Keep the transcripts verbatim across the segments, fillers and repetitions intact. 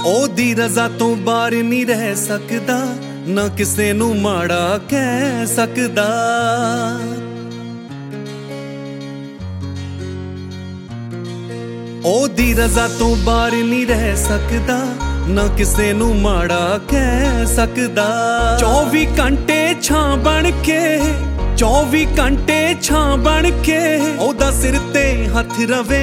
ਉਹਦੀ ਰਜ਼ਾ ਤੋਂ ਬਾਹਰ ਨਹੀਂ ਰਹਿ ਸਕਦਾ, ਨਾ ਕਿਸੇ ਨੂੰ ਮਾੜਾ ਕਹਿ ਸਕਦਾ। ਉਹਦੀ ਰਜ਼ਾ ਤੋਂ ਬਾਹਰ ਨਹੀਂ ਰਹਿ ਸਕਦਾ, ਨਾ ਕਿਸੇ ਨੂੰ ਮਾੜਾ ਕਹਿ ਸਕਦਾ। ਚੌਵੀ ਘੰਟੇ ਛਾਂ ਬਣ ਕੇ, ਚੌਵੀ ਘੰਟੇ ਛਾਂ ਬਣ ਕੇ ਉਹਦਾ ਸਿਰ ਤੇ ਹੱਥ ਰਵੇ।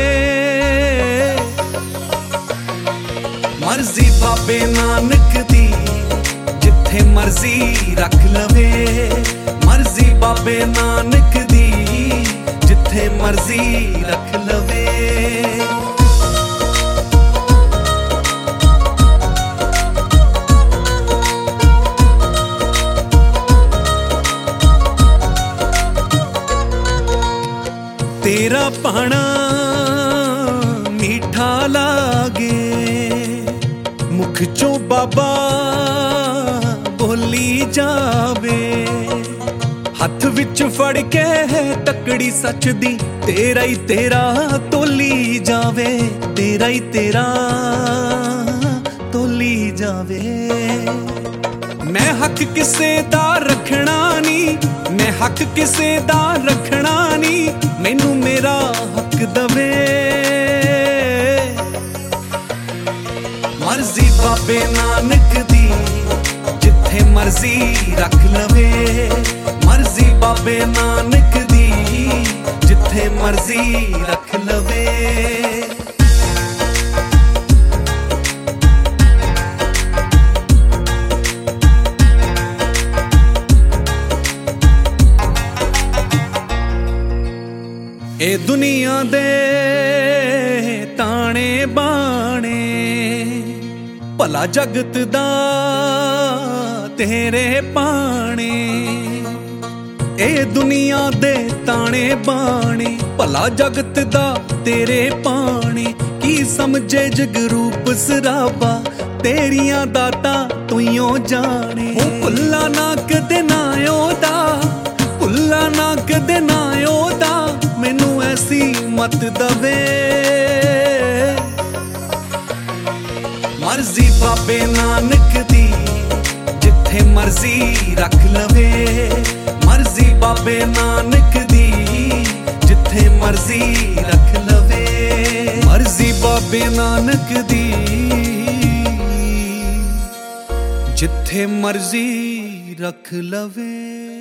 ਮਰਜ਼ੀ ਬਾਬੇ ਨਾਨਕ ਦੀ ਜਿੱਥੇ ਮਰਜ਼ੀ ਰੱਖ ਲਵੇ। ਮਰਜ਼ੀ ਬਾਬੇ ਨਾਨਕ ਦੀ ਜਿੱਥੇ ਮਰਜ਼ੀ ਰੱਖ ਲਵੇ। ਤੇਰਾ ਭਾਣਾ ਮੀਠਾ ਲਾਗੇ, ਮੁਖ ਚੋਂ ਬਾਬਾ ਬੋਲੀ ਜਾਵੇ। ਹੱਥ ਵਿੱਚ ਫੜ ਕੇ ਤੱਕੜੀ ਸੱਚ ਦੀ ਤੇਰਾ ਹੀ ਤੇਰਾ ਤੋਲੀ ਜਾਵੇ। ਤੇਰਾ ਹੀ ਤੇਰਾ ਤੋਲੀ ਜਾਵੇ। ਮੈਂ ਹੱਕ ਕਿਸੇ ਦਾ ਰੱਖਣਾ ਨੀ, ਮੈਂ ਹੱਕ ਕਿਸੇ ਦਾ ਰੱਖਣਾ ਨੀ, ਮੈਨੂੰ ਮੇਰਾ ਹੱਕ ਦਵੇ। ਮਰਜ਼ੀ ਬਾਬੇ ਨਾਨਕ ਦੀ ਜਿੱਥੇ ਮਰਜ਼ੀ ਰੱਖ ਲਵੇ। ਮਰਜ਼ੀ ਬਾਬੇ ਨਾਨਕ ਦੀ ਜਿੱਥੇ ਮਰਜ਼ੀ ਰੱਖ ਲਵੇ। ਇਹ ਦੁਨੀਆ ਦੇ ਤਾਣੇ ਬਾਣੇ, ਭਲਾ ਜਗਤ ਦਾ ਤੇਰੇ ਪਾਣੇ। ਇਹ ਦੁਨੀਆ ਦੇ ਤਾਣੇ ਬਾਣੇ, ਭਲਾ ਜਗਤ ਦਾ ਤੇਰੇ ਪਾਣੇ। ਕੀ ਸਮਝੇ ਜਗਰੂਪ ਸਰਾਬਾ, ਤੇਰੀਆਂ ਦਾਤਾਂ ਤੂੰ ਜਾਣੇ। ਉਹ ਭੁੱਲਾ ਨਾ ਕਦੇ ਨਾ ਉਹਦਾ, ਭੁੱਲਾ ਨਾ ਕਦੇ ਨਾ ਉਹਦਾ, ਮੈਨੂੰ ਐਸੀ ਮਤ ਦਵੇ। ਮਰਜ਼ੀ ਬਾਬੇ ਨਾਨਕ ਦੀ ਜਿੱਥੇ ਮਰਜ਼ੀ ਰੱਖ ਲਵੇ। ਮਰਜ਼ੀ ਬਾਬੇ ਨਾਨਕ ਦੀ ਜਿੱਥੇ ਮਰਜ਼ੀ ਰੱਖ ਲਵੇ। ਮਰਜ਼ੀ ਬਾਬੇ ਨਾਨਕ ਦੀ ਜਿੱਥੇ ਮਰਜ਼ੀ ਰੱਖ ਲਵੇ।